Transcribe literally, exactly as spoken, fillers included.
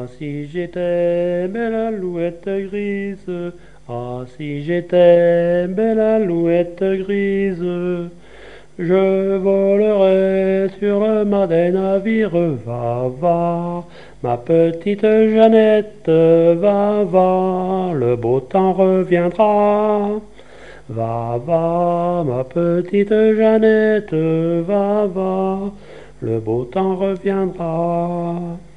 Ah, si j'étais belle alouette grise, ah, si j'étais belle alouette grise, je volerais sur le mât des navires, va, va, ma petite Jeannette, va, va, le beau temps reviendra. Va, va, ma petite Jeannette, va, va, le beau temps reviendra.